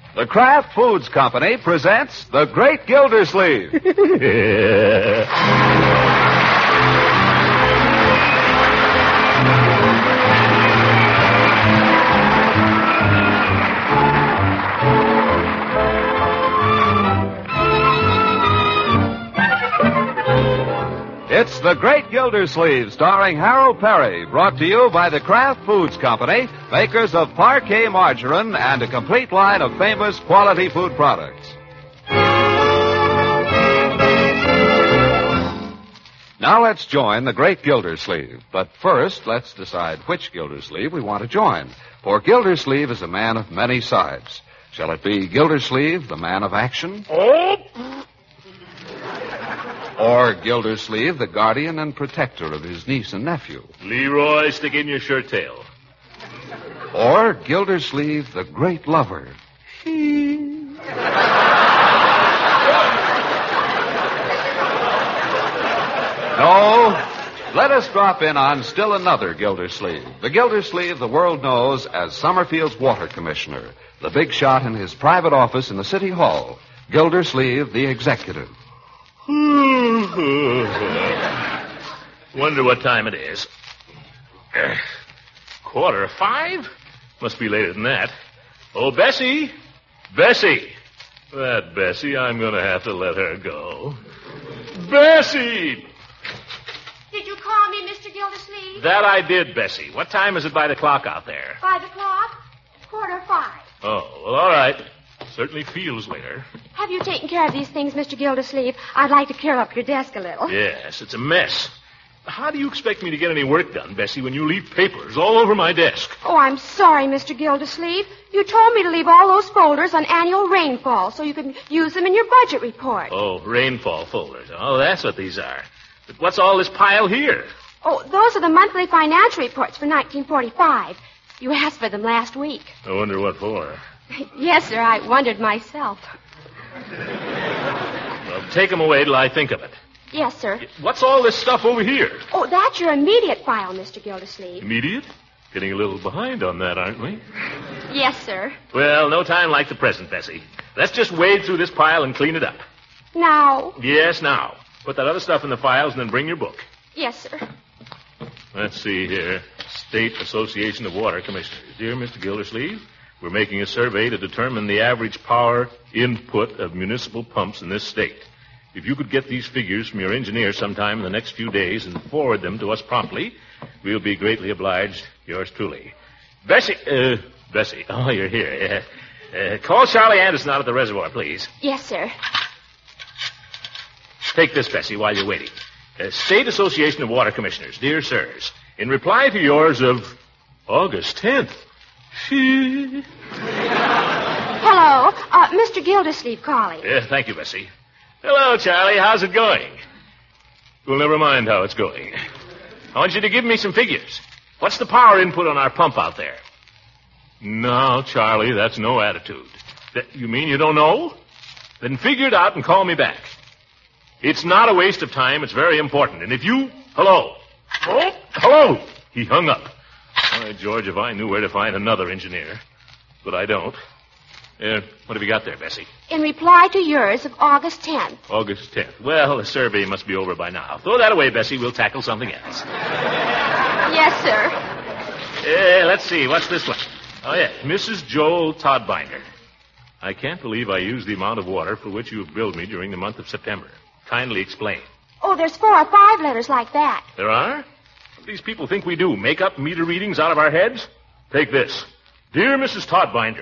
The Kraft Foods Company presents The Great Gildersleeve. It's The Great Gildersleeve, starring Harold Perry, brought to you by the Kraft Foods Company, makers of Parquet margarine and a complete line of famous quality food products. Now let's join The Great Gildersleeve. But first, let's decide which Gildersleeve we want to join. For Gildersleeve is a man of many sides. Shall it be Gildersleeve, the man of action? Or Gildersleeve, the guardian and protector of his niece and nephew? Leroy, stick in your shirt tail. Or Gildersleeve, the great lover? No, let us drop in on still another Gildersleeve. The Gildersleeve the world knows as Summerfield's water commissioner, the big shot in his private office in the city hall. Gildersleeve, the executive. Wonder what time it is. 5:15? Must be later than that. Oh, Bessie! Bessie! That Bessie, I'm going to have to let her go. Bessie! Did you call me, Mr. Gildersleeve? That I did, Bessie. What time is it by the clock out there? 5 o'clock? 5:15. Oh, well, all right. Certainly feels later. Have you taken care of these things, Mr. Gildersleeve? I'd like to clear up your desk a little. Yes, it's a mess. How do you expect me to get any work done, Bessie, when you leave papers all over my desk? Oh, I'm sorry, Mr. Gildersleeve. You told me to leave all those folders on annual rainfall so you could use them in your budget report. Oh, rainfall folders. Oh, that's what these are. But what's all this pile here? Oh, those are the monthly financial reports for 1945. You asked for them last week. I wonder what for. Yes, sir, I wondered myself. Well, take them away till I think of it. Yes, sir. What's all this stuff over here? Oh, that's your immediate file, Mr. Gildersleeve. Immediate? Getting a little behind on that, aren't we? Yes, sir. Well, no time like the present, Bessie. Let's just wade through this pile and clean it up. Now? Yes, now. Put that other stuff in the files and then bring your book. Yes, sir. Let's see here. State Association of Water Commissioners. Dear Mr. Gildersleeve, we're making a survey to determine the average power input of municipal pumps in this state. If you could get these figures from your engineer sometime in the next few days and forward them to us promptly, we'll be greatly obliged. Yours truly. Bessie. Oh, you're here. Call Charlie Anderson out at the reservoir, please. Yes, sir. Take this, Bessie, while you're waiting. State Association of Water Commissioners, dear sirs, in reply to yours of August 10th. Hello, Mr. Gildersleeve calling. Yeah, thank you, Bessie. Hello, Charlie. How's it going? Well, never mind how it's going. I want you to give me some figures. What's the power input on our pump out there? No, Charlie, that's no attitude. You mean you don't know? Then figure it out and call me back. It's not a waste of time. It's very important. And if you... Hello. Oh, hello. He hung up. Why, George, if I knew where to find another engineer. But I don't. What have you got there, Bessie? In reply to yours of August 10th. August 10th. Well, the survey must be over by now. Throw that away, Bessie. We'll tackle something else. Yes, sir. Let's see. What's this one? Oh, yeah. Mrs. Joel Todbinder. I can't believe I used the amount of water for which you have billed me during the month of September. Kindly explain. Oh, there's 4 or 5 letters like that. There are? What do these people think we do? Make up meter readings out of our heads? Take this. Dear Mrs. Todbinder.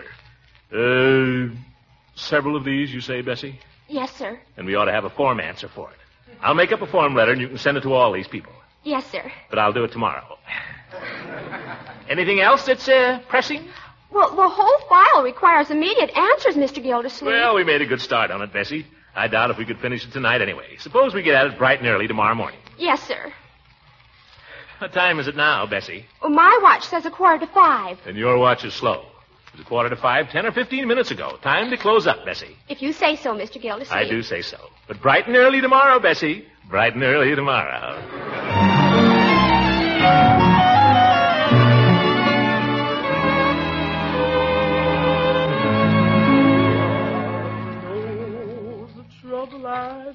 Several of these, you say, Bessie? Yes, sir. And we ought to have a form answer for it. I'll make up a form letter and you can send it to all these people. Yes, sir. But I'll do it tomorrow. Anything else that's pressing? Well, the whole file requires immediate answers, Mr. Gildersleeve. Well, we made a good start on it, Bessie. I doubt if we could finish it tonight anyway. Suppose we get at it bright and early tomorrow morning. Yes, sir. What time is it now, Bessie? Well, my watch says 5:15. Then your watch is slow. It was 5:15, 10 or 15 minutes ago. Time to close up, Bessie. If you say so, Mr. Gildersleeve. I do say so. But bright and early tomorrow, Bessie. Bright and early tomorrow.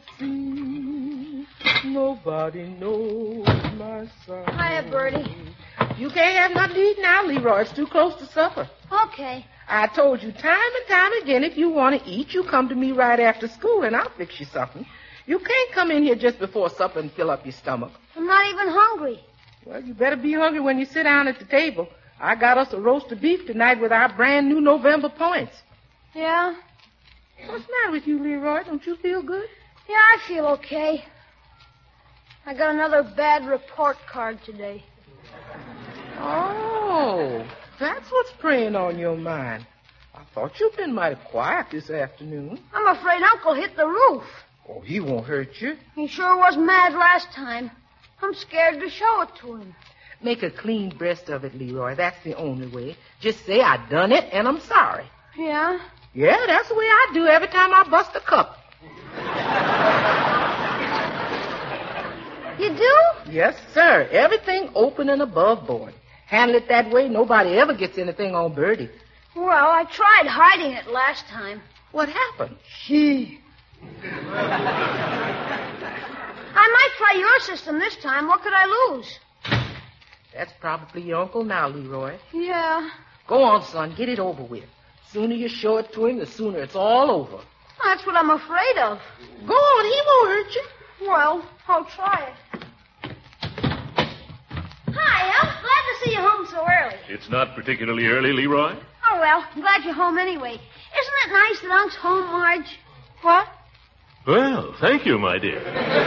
see. Nobody knows my song. Hiya, Bertie. You can't have nothing to eat now, Leroy. It's too close to supper. Okay. I told you time and time again, if you want to eat, you come to me right after school and I'll fix you something. You can't come in here just before supper and fill up your stomach. I'm not even hungry. Well, you better be hungry when you sit down at the table. I got us a roast of beef tonight with our brand new November points. Yeah? What's the matter with you, Leroy? Don't you feel good? Yeah, I feel okay. I got another bad report card today. Oh, that's what's preying on your mind. I thought you'd been mighty quiet this afternoon. I'm afraid Uncle hit the roof. Oh, he won't hurt you. He sure was mad last time. I'm scared to show it to him. Make a clean breast of it, Leroy. That's the only way. Just say I done it and I'm sorry. Yeah? Yeah, that's the way I do every time I bust a cup. You do? Yes, sir. Everything open and above board. Handle it that way, nobody ever gets anything on Bertie. Well, I tried hiding it last time. What happened? I might try your system this time. What could I lose? That's probably your uncle now, Leroy. Yeah. Go on, son. Get it over with. The sooner you show it to him, the sooner it's all over. That's what I'm afraid of. Go on. He won't hurt you. Well, I'll try it. Hi, I'm glad to see you home so early. It's not particularly early, Leroy. Oh, well, I'm glad you're home anyway. Isn't it nice that Unc's home, Marge? What? Well, thank you, my dear.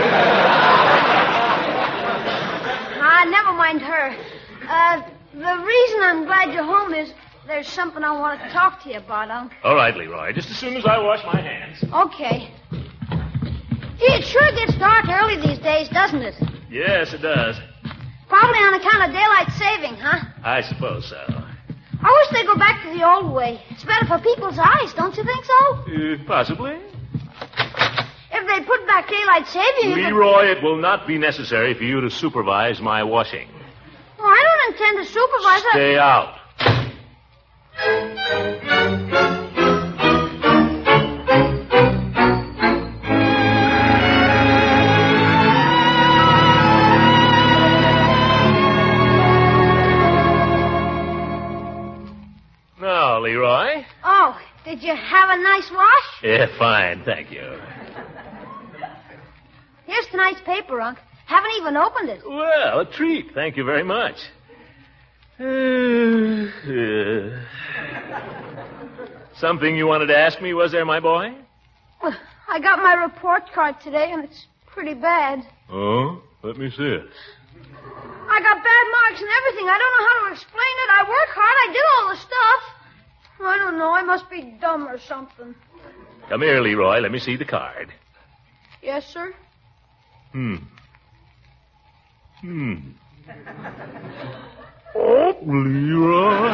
Never mind her. The reason I'm glad you're home is there's something I want to talk to you about, Unc. All right, Leroy. Just as soon as I wash my hands. Okay. Gee, it sure gets dark early these days, doesn't it? Yes, it does. Probably on account of daylight saving, huh? I suppose so. I wish they'd go back to the old way. It's better for people's eyes, don't you think so? Possibly. If they put back daylight saving... Leroy, it will not be necessary for you to supervise my washing. Well, I don't intend to supervise it. Stay out. Now, Leroy. Oh, did you have a nice wash? Yeah, fine, thank you. Here's tonight's paper, Unc. Haven't even opened it. Well, a treat. Thank you very much. Something you wanted to ask me, was there, my boy? Well, I got my report card today, and it's pretty bad. Oh? Let me see it. I got bad marks and everything. I don't know how to explain it. I work hard. I did all the stuff. I don't know. I must be dumb or something. Come here, Leroy. Let me see the card. Yes, sir? Oh, Leroy.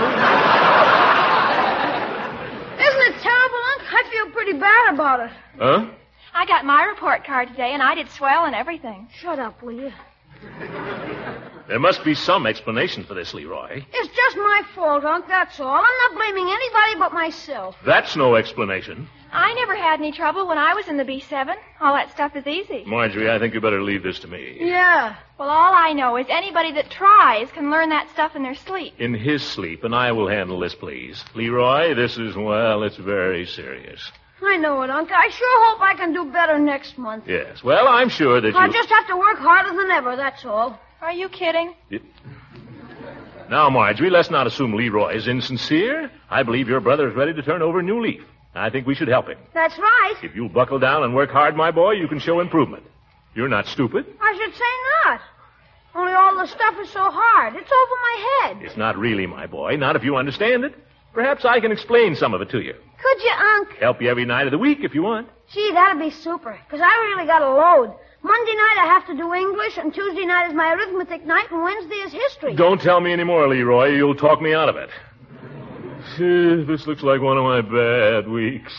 Isn't it terrible, Unc? I feel pretty bad about it. Huh? I got my report card today, and I did swell and everything. Shut up, will you? There must be some explanation for this, Leroy. It's just my fault, Unc, that's all. I'm not blaming anybody but myself. That's no explanation. I never had any trouble when I was in the B7. All that stuff is easy. Marjorie, I think you better leave this to me. Yeah. Well, all I know is anybody that tries can learn that stuff in their sleep. In his sleep, and I will handle this, please. Leroy, this is, well, it's very serious. I know it, Unc. I sure hope I can do better next month. Yes. Well, I'm sure that I'll just have to work harder than ever, that's all. Are you kidding? Now, Marjorie, let's not assume Leroy is insincere. I believe your brother is ready to turn over a new leaf. I think we should help him. That's right. If you'll buckle down and work hard, my boy, you can show improvement. You're not stupid. I should say not. Only all the stuff is so hard. It's over my head. It's not really, my boy. Not if you understand it. Perhaps I can explain some of it to you. Could you, Unc? Help you every night of the week if you want. Gee, that'd be super, because I really got a load. Monday night I have to do English, and Tuesday night is my arithmetic night, and Wednesday is history. Don't tell me any more, Leroy. You'll talk me out of it. This looks like one of my bad weeks.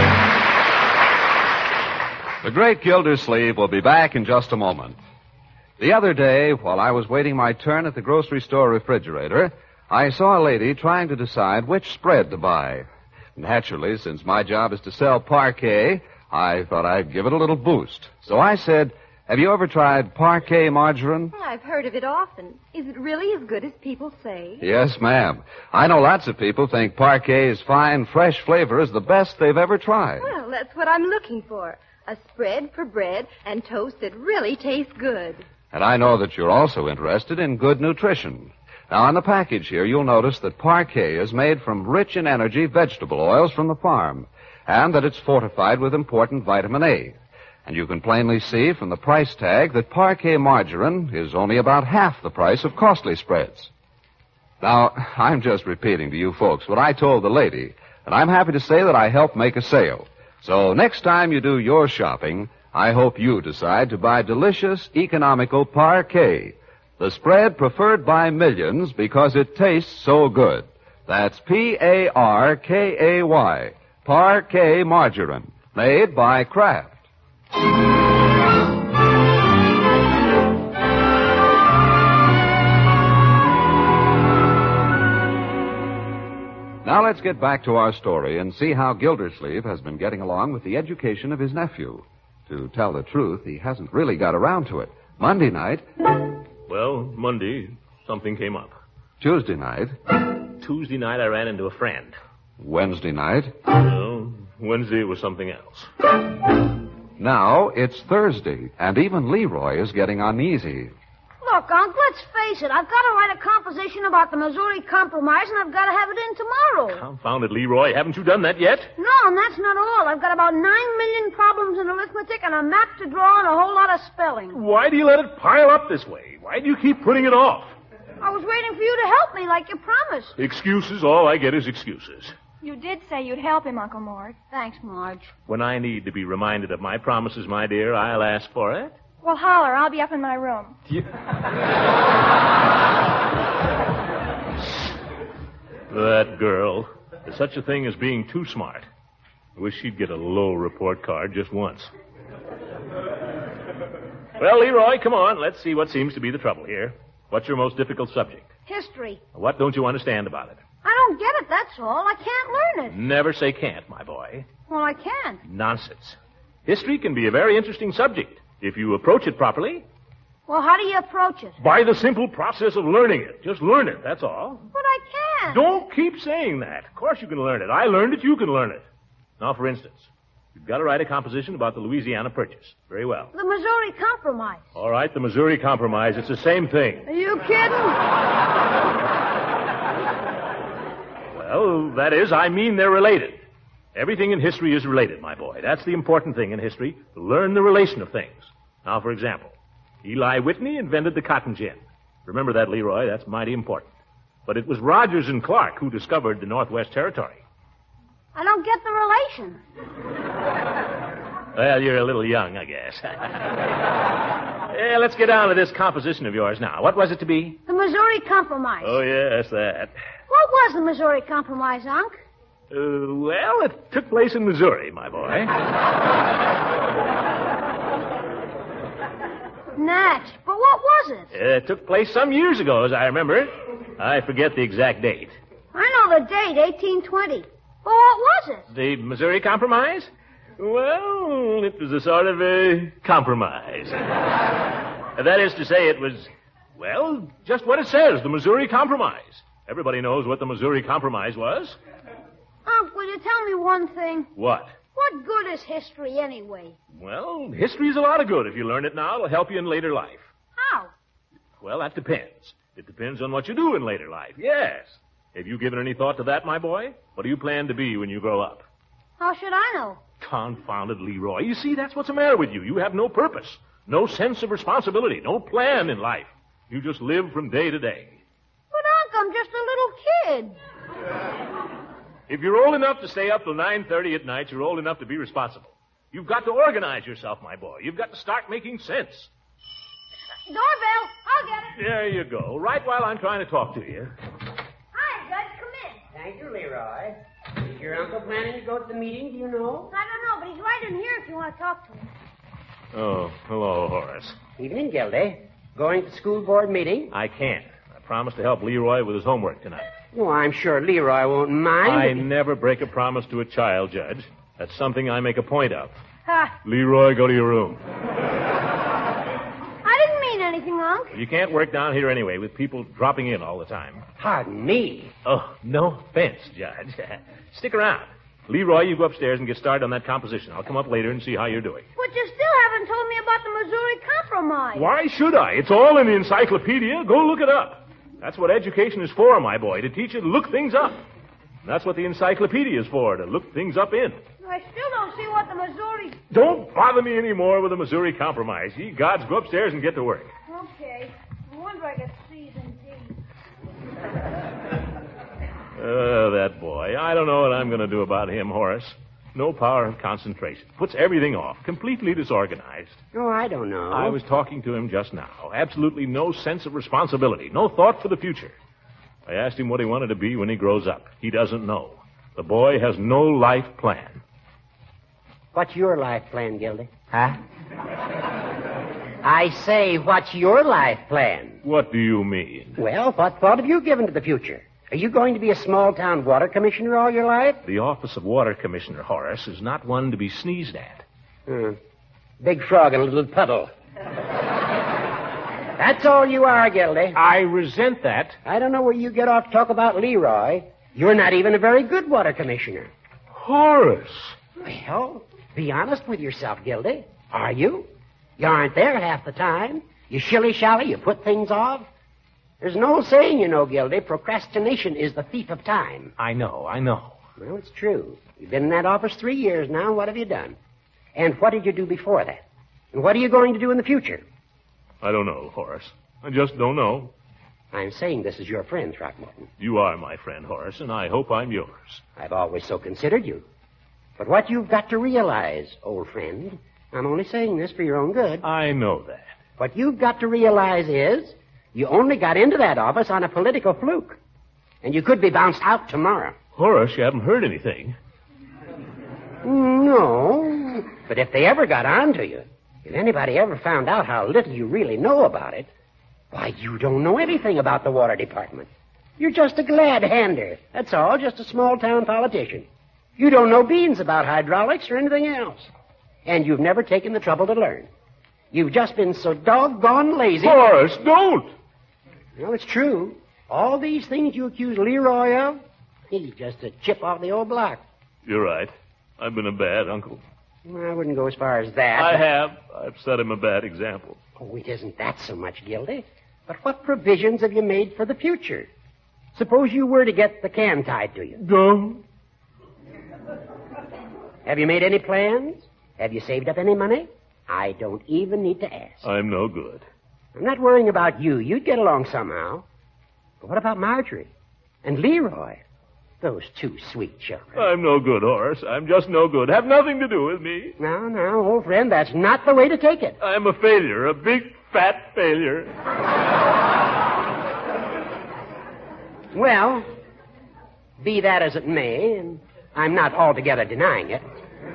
The great Gildersleeve will be back in just a moment. The other day, while I was waiting my turn at the grocery store refrigerator, I saw a lady trying to decide which spread to buy. Naturally, since my job is to sell Parquet, I thought I'd give it a little boost. So I said, have you ever tried Parquet margarine? I've heard of it often. Is it really as good as people say? Yes, ma'am. I know lots of people think Parquet's fine, fresh flavor is the best they've ever tried. Well, that's what I'm looking for. A spread for bread and toast that really tastes good. And I know that you're also interested in good nutrition. Now, on the package here, you'll notice that Parquet is made from rich in energy vegetable oils from the farm, and that it's fortified with important vitamin A. And you can plainly see from the price tag that Parquet margarine is only about half the price of costly spreads. Now, I'm just repeating to you folks what I told the lady, and I'm happy to say that I helped make a sale. So next time you do your shopping, I hope you decide to buy delicious, economical Parquet, the spread preferred by millions because it tastes so good. That's Parkay, Parquet margarine, made by Kraft. Now let's get back to our story and see how Gildersleeve has been getting along with the education of his nephew. To tell the truth, he hasn't really got around to it. Monday night... Well, Monday, something came up. Tuesday night... Tuesday night, I ran into a friend. Wednesday night... Well, Wednesday was something else. Now it's Thursday, and even Leroy is getting uneasy. Look, Unc, let's face it. I've got to write a composition about the Missouri Compromise, and I've got to have it in tomorrow. Confound it, Leroy. Haven't you done that yet? No, and that's not all. I've got about 9 million problems in arithmetic and a map to draw and a whole lot of spelling. Why do you let it pile up this way? Why do you keep putting it off? I was waiting for you to help me like you promised. Excuses. All I get is excuses. You did say you'd help him, Uncle Mort. Thanks, Marge. When I need to be reminded of my promises, my dear, I'll ask for it. Well, holler. I'll be up in my room. That girl. There's such a thing as being too smart. I wish she'd get a low report card just once. Well, Leroy, come on. Let's see what seems to be the trouble here. What's your most difficult subject? History. What don't you understand about it? I don't get it, that's all. I can't learn it. Never say can't, my boy. Well, I can't. Nonsense. History can be a very interesting subject if you approach it properly. Well, how do you approach it? By the simple process of learning it. Just learn it, that's all. But I can't. Don't keep saying that. Of course you can learn it. I learned it, you can learn it. Now, for instance, you've got to write a composition about the Louisiana Purchase. Very well. The Missouri Compromise. All right, the Missouri Compromise. It's the same thing. Are you kidding? Well, that is, I mean they're related. Everything in history is related, my boy. That's the important thing in history, to learn the relation of things. Now, for example, Eli Whitney invented the cotton gin. Remember that, Leroy? That's mighty important. But it was Rogers and Clark who discovered the Northwest Territory. I don't get the relation. Well, you're a little young, I guess. Yeah, let's get down to this composition of yours now. What was it to be? The Missouri Compromise. Oh, yes, that. What was the Missouri Compromise, Unc? Well, it took place in Missouri, my boy. Natch. But what was it? It took place some years ago, as I remember. I forget the exact date. I know the date, 1820. But what was it? The Missouri Compromise? Well, it was a sort of a compromise. That is to say, it was, well, just what it says, the Missouri Compromise. Everybody knows what the Missouri Compromise was. Unc, will you tell me one thing? What? What good is history anyway? Well, history's a lot of good. If you learn it now, it'll help you in later life. How? Well, that depends. It depends on what you do in later life, yes. Have you given any thought to that, my boy? What do you plan to be when you grow up? How should I know? Confounded Leroy. You see, that's what's the matter with you. You have no purpose, no sense of responsibility, no plan in life. You just live from day to day. But, Unc, I'm just a little kid. If you're old enough to stay up till 9:30 at night, you're old enough to be responsible. You've got to organize yourself, my boy. You've got to start making sense. Doorbell. I'll get it. There you go. Right while I'm trying to talk to you. Hi, Bud. Come in. Thank you, Leroy. Is your uncle planning to go to the meeting, do you know? I don't know, but he's right in here if you want to talk to him. Oh, hello, Horace. Evening, Gildy. Going to school board meeting? I can't. I promised to help Leroy with his homework tonight. Well, I'm sure Leroy won't mind. I never break a promise to a child, Judge. That's something I make a point of. Ha! Leroy, go to your room. I didn't mean anything, Unc. You can't work down here anyway with people dropping in all the time. Pardon me. Oh, no offense, Judge. Stick around. Leroy, you go upstairs and get started on that composition. I'll come up later and see how you're doing. But you still haven't told me about the Missouri Compromise. Why should I? It's all in the encyclopedia. Go look it up. That's what education is for, my boy, to teach you to look things up. And that's what the encyclopedia is for, to look things up in. I still don't see what the Missouri... Don't bother me any more with the Missouri Compromise. Ye gods, go upstairs and get to work. Okay. I wonder I get C's and D's. That boy. I don't know what I'm going to do about him, Horace. No power of concentration. Puts everything off. Completely disorganized. Oh, I don't know. I was talking to him just now. Absolutely no sense of responsibility. No thought for the future. I asked him what he wanted to be when he grows up. He doesn't know. The boy has no life plan. What's your life plan, Gildy? Huh? I say, what's your life plan? What do you mean? Well, what thought have you given to the future? Are you going to be a small-town water commissioner all your life? The office of water commissioner, Horace, is not one to be sneezed at. Big frog in a little puddle. That's all you are, Gildy. I resent that. I don't know where you get off to talk about Leroy. You're not even a very good water commissioner. Horace. Well, be honest with yourself, Gildy. Are you? You aren't there half the time. You shilly-shally, you put things off. There's an old saying, you know, Gildy, procrastination is the thief of time. I know. Well, it's true. You've been in that office 3 years now. What have you done? And what did you do before that? And what are you going to do in the future? I don't know, Horace. I just don't know. I'm saying this is your friend, Throckmorton. You are my friend, Horace, and I hope I'm yours. I've always so considered you. But what you've got to realize, old friend, I'm only saying this for your own good. I know that. What you've got to realize is you only got into that office on a political fluke. And you could be bounced out tomorrow. Horace, you haven't heard anything. No. But if they ever got on to you, if anybody ever found out how little you really know about it, why, you don't know anything about the water department. You're just a glad-hander. That's all, just a small-town politician. You don't know beans about hydraulics or anything else. And you've never taken the trouble to learn. You've just been so doggone lazy. Horace, don't! Well, it's true. All these things you accuse Leroy of, he's just a chip off the old block. You're right. I've been a bad uncle. Well, I wouldn't go as far as that. I have. I've set him a bad example. Oh, it isn't that so much, Gildy. But what provisions have you made for the future? Suppose you were to get the can tied to you. No. Have you made any plans? Have you saved up any money? I don't even need to ask. I'm no good. I'm not worrying about you. You'd get along somehow. But what about Marjorie and Leroy? Those two sweet children. I'm no good, Horace. I'm just no good. Have nothing to do with me. Now, old friend, that's not the way to take it. I'm a failure, a big, fat failure. Well, be that as it may, and I'm not altogether denying it,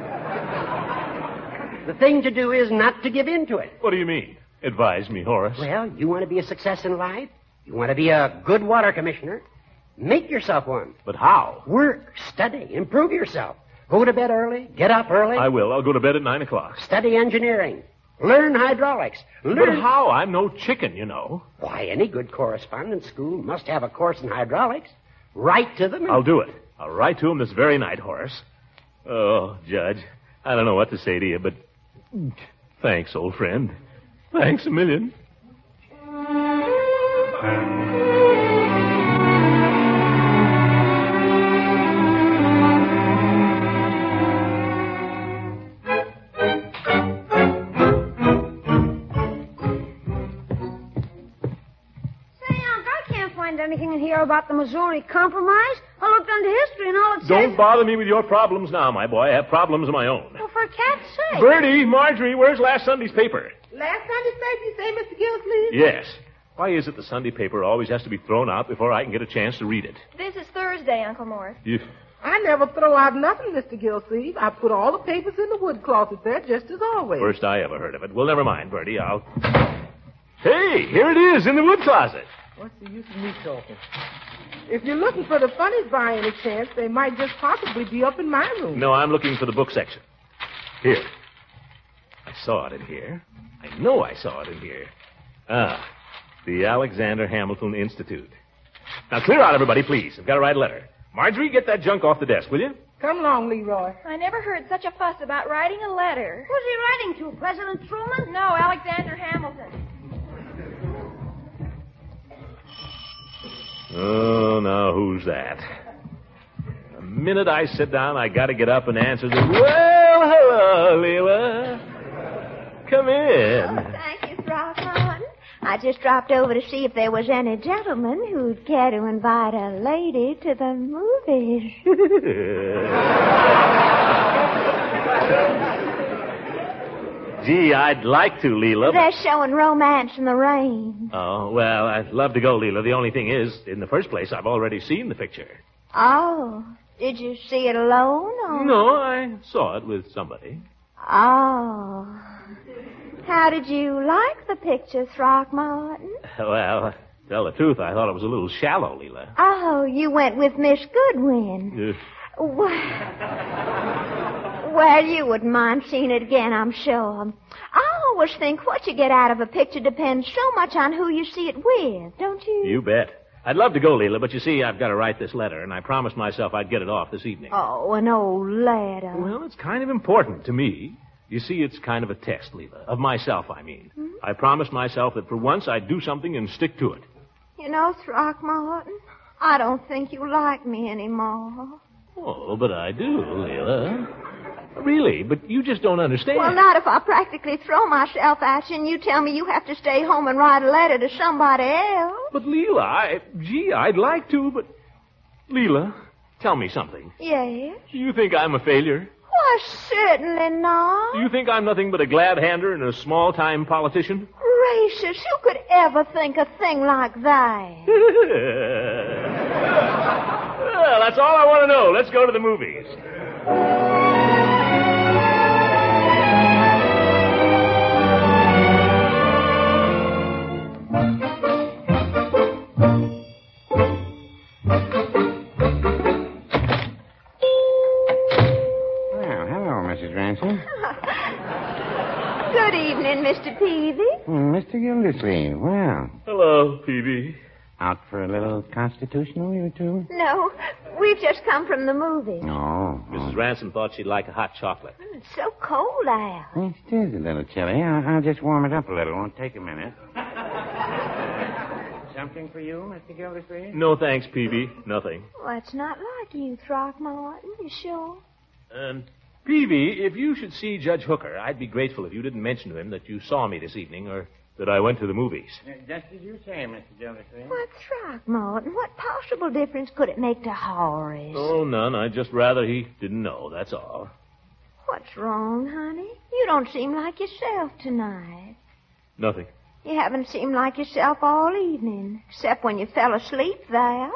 the thing to do is not to give in to it. What do you mean? Advise me, Horace. Well, you want to be a success in life? You want to be a good water commissioner? Make yourself one. But how? Work, study, improve yourself. Go to bed early, get up early. I will. I'll go to bed at 9 o'clock. Study engineering. Learn hydraulics. But how? I'm no chicken, you know. Why, any good correspondence school must have a course in hydraulics. Write to them. I'll do it. I'll write to him this very night, Horace. Oh, Judge, I don't know what to say to you, but thanks, old friend. Thanks a million. Anything in here about the Missouri Compromise? I looked into history and all it says... Don't bother me with your problems now, my boy. I have problems of my own. Well, for cat's sake. Bertie, Marjorie, where's last Sunday's paper? Last Sunday's paper, you say, Mr. Gillsleeve? Yes. Why is it the Sunday paper always has to be thrown out before I can get a chance to read it? This is Thursday, Uncle Morris. I never throw out nothing, Mr. Gillsleeve. I put all the papers in the wood closet there just as always. First I ever heard of it. Well, never mind, Bertie. I'll... Hey, here it is in the wood closet. What's the use of me talking? If you're looking for the funnies by any chance, they might just possibly be up in my room. No, I'm looking for the book section. Here. I saw it in here. I know I saw it in here. Ah, the Alexander Hamilton Institute. Now, clear out, everybody, please. I've got to write a letter. Marjorie, get that junk off the desk, will you? Come along, Leroy. I never heard such a fuss about writing a letter. Who's he writing to? President Truman? No, Alexander Hamilton. Oh, now who's that? The minute I sit down, I got to get up and answer the... Well, hello, Leela. Come in. Thank you, Throckmorton. I just dropped over to see if there was any gentleman who'd care to invite a lady to the movies. Gee, I'd like to, Leela. They're showing Romance in the Rain. Oh, well, I'd love to go, Leela. The only thing is, in the first place, I've already seen the picture. Oh, did you see it alone? Or... No, I saw it with somebody. Oh. How did you like the picture, Throckmorton? Well, tell the truth, I thought it was a little shallow, Leela. Oh, you went with Miss Goodwin. Well, you wouldn't mind seeing it again, I'm sure. I always think what you get out of a picture depends so much on who you see it with, don't you? You bet. I'd love to go, Leela, but you see, I've got to write this letter, and I promised myself I'd get it off this evening. Oh, an old letter. Well, it's kind of important to me. You see, it's kind of a test, Leela. Of myself, I mean. Hmm? I promised myself that for once I'd do something and stick to it. You know, Throckmorton, I don't think you like me anymore. Oh, but I do, Leela. Really, but you just don't understand. Well, not if I practically throw myself at you and you tell me you have to stay home and write a letter to somebody else. But, Leela, I'd like to, but... Leela, tell me something. Yes? Do you think I'm a failure? Why, certainly not. Do you think I'm nothing but a glad-hander and a small-time politician? Gracious, who could ever think a thing like that? Well, that's all I want to know. Let's go to the movies. Good evening, Mr. Peavy. Mr. Gildersleeve, well. Hello, Peavy. Out for a little constitutional, you two? No, we've just come from the movie. Oh. Mrs. Ransom thought she'd like a hot chocolate. It's so cold out. It is a little chilly. I'll just warm it up a little. Won't take a minute. Something for you, Mr. Gildersleeve? No, thanks, Peavy. Nothing. Well, it's not like you, Throckmorton. You sure? Peavy, if you should see Judge Hooker, I'd be grateful if you didn't mention to him that you saw me this evening or that I went to the movies. Just as you say, Mr. Gildersleeve. What, Throckmorton? What possible difference could it make to Horace? Oh, none. I'd just rather he didn't know, that's all. What's wrong, honey? You don't seem like yourself tonight. Nothing. You haven't seemed like yourself all evening, except when you fell asleep there.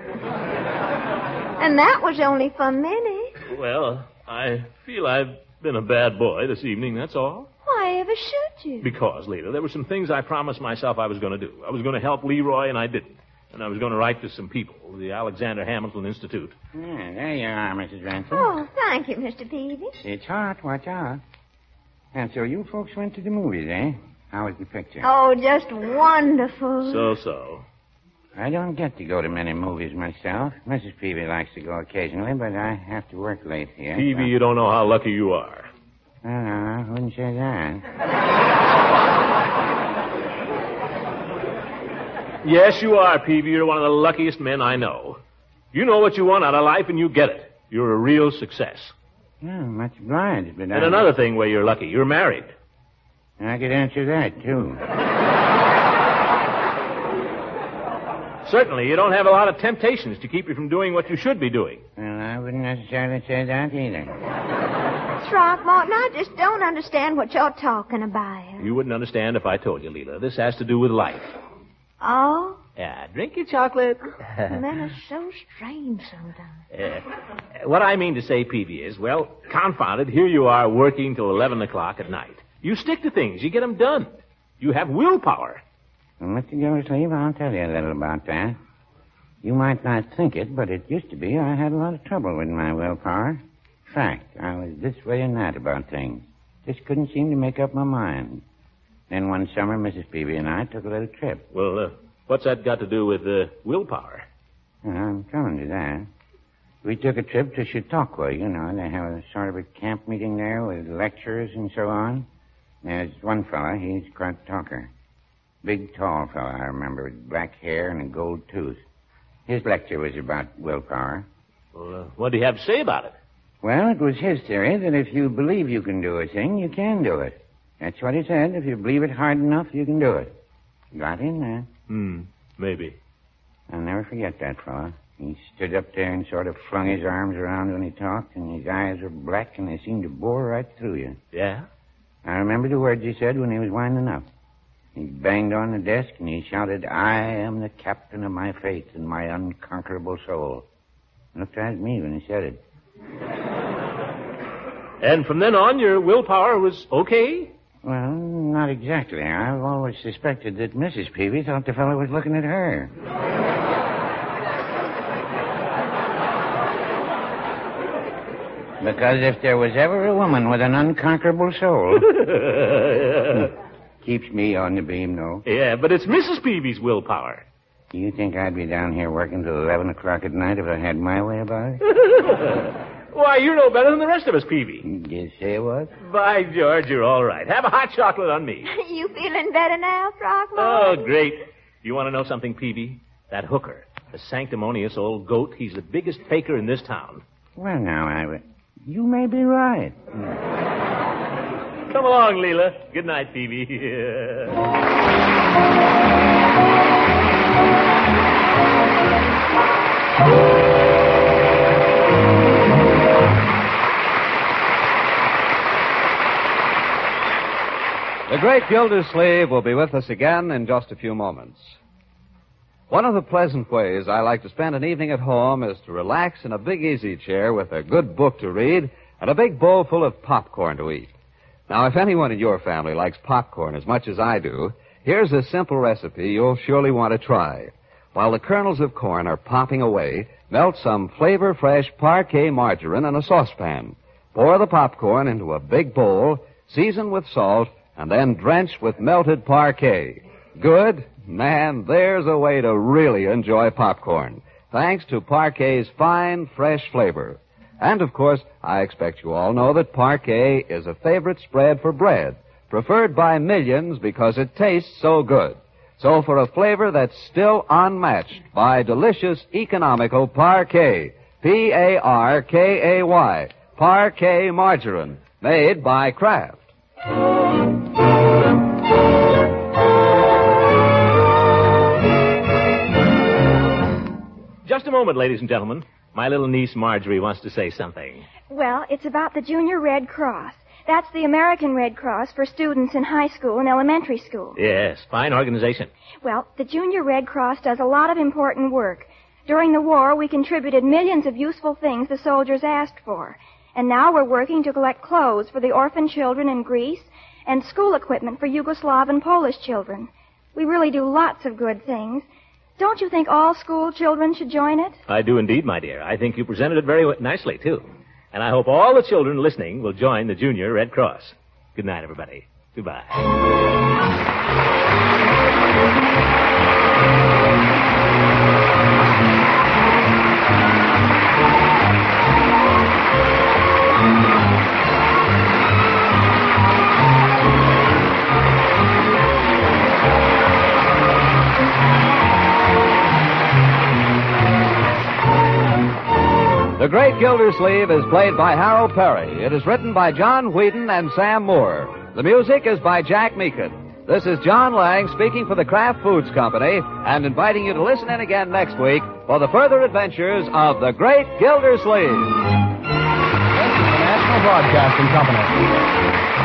And that was only for a minute. Well, I feel I've been a bad boy this evening, that's all. Why ever should you? Because, Leela, there were some things I promised myself I was going to do. I was going to help Leroy, and I didn't. And I was going to write to some people, the Alexander Hamilton Institute. Yeah, there you are, Mrs. Ransom. Oh, thank you, Mr. Peavy. It's hot. Watch out. And so you folks went to the movies, eh? How was the picture? Oh, just wonderful. So. I don't get to go to many movies myself. Mrs. Peavy likes to go occasionally, but I have to work late here. Peavy, you don't know how lucky you are. I wouldn't say that. Yes, you are, Peavy. You're one of the luckiest men I know. You know what you want out of life, and you get it. You're a real success. Oh, much obliged, but And another thing where you're lucky, you're married. I could answer that, too. Certainly, you don't have a lot of temptations to keep you from doing what you should be doing. Well, I wouldn't necessarily say that either. Throckmorton, I just don't understand what you're talking about. You wouldn't understand if I told you, Leela. This has to do with life. Oh? Yeah, drink your chocolate. Men are so strange sometimes. What I mean to say, Peavy, is, well, confound it, here you are working till 11 o'clock at night. You stick to things. You get them done. You have willpower. Well, Mr. Gildersleeve, I'll tell you a little about that. You might not think it, but it used to be I had a lot of trouble with my willpower. In fact, I was this way and that about things. Just couldn't seem to make up my mind. Then one summer, Mrs. Peavy and I took a little trip. Well, what's that got to do with willpower? I'm coming to that. We took a trip to Chautauqua, you know. They have a sort of a camp meeting there with lecturers and so on. There's one fella, he's quite a talker. Big, tall fella, I remember, with black hair and a gold tooth. His lecture was about willpower. Well, what do you have to say about it? Well, it was his theory that if you believe you can do a thing, you can do it. That's what he said. If you believe it hard enough, you can do it. Got in there. Maybe. I'll never forget that fella. He stood up there and sort of flung his arms around when he talked, and his eyes were black, and they seemed to bore right through you. Yeah? I remember the words he said when he was winding up. He banged on the desk, and he shouted, "I am the captain of my fate and my unconquerable soul." Looked at me when he said it. And from then on, your willpower was okay? Well, not exactly. I've always suspected that Mrs. Peavy thought the fellow was looking at her. Because if there was ever a woman with an unconquerable soul... Keeps me on the beam, though. Yeah, but it's Mrs. Peavy's willpower. Do you think I'd be down here working till 11 o'clock at night if I had my way about it? Why, you're no better than the rest of us, Peavy. You say what? By George, you're all right. Have a hot chocolate on me. You feeling better now, Throckmorton? Oh, great. You want to know something, Peavy? That hooker, the sanctimonious old goat, he's the biggest faker in this town. Well, now, you may be right. Come along, Leela. Good night, Peavy. The great Gildersleeve will be with us again in just a few moments. One of the pleasant ways I like to spend an evening at home is to relax in a big easy chair with a good book to read and a big bowl full of popcorn to eat. Now, if anyone in your family likes popcorn as much as I do, here's a simple recipe you'll surely want to try. While the kernels of corn are popping away, melt some flavor-fresh Parquet margarine in a saucepan. Pour the popcorn into a big bowl, season with salt, and then drench with melted Parquet. Good? Man, there's a way to really enjoy popcorn, thanks to Parquet's fine, fresh flavor. And, of course, I expect you all know that Parquet is a favorite spread for bread, preferred by millions because it tastes so good. So for a flavor that's still unmatched, buy delicious, economical Parquet, P-A-R-K-A-Y, Parquet margarine, made by Kraft. Just a moment, ladies and gentlemen. My little niece Marjorie wants to say something. Well, it's about the Junior Red Cross. That's the American Red Cross for students in high school and elementary school. Yes, fine organization. Well, the Junior Red Cross does a lot of important work. During the war, we contributed millions of useful things the soldiers asked for. And now we're working to collect clothes for the orphan children in Greece and school equipment for Yugoslav and Polish children. We really do lots of good things. Don't you think all school children should join it? I do indeed, my dear. I think you presented it very nicely, too. And I hope all the children listening will join the Junior Red Cross. Good night, everybody. Goodbye. The Great Gildersleeve is played by Harold Perry. It is written by John Whedon and Sam Moore. The music is by Jack Meakin. This is John Lang speaking for the Kraft Foods Company and inviting you to listen in again next week for the further adventures of the Great Gildersleeve. This is the National Broadcasting Company.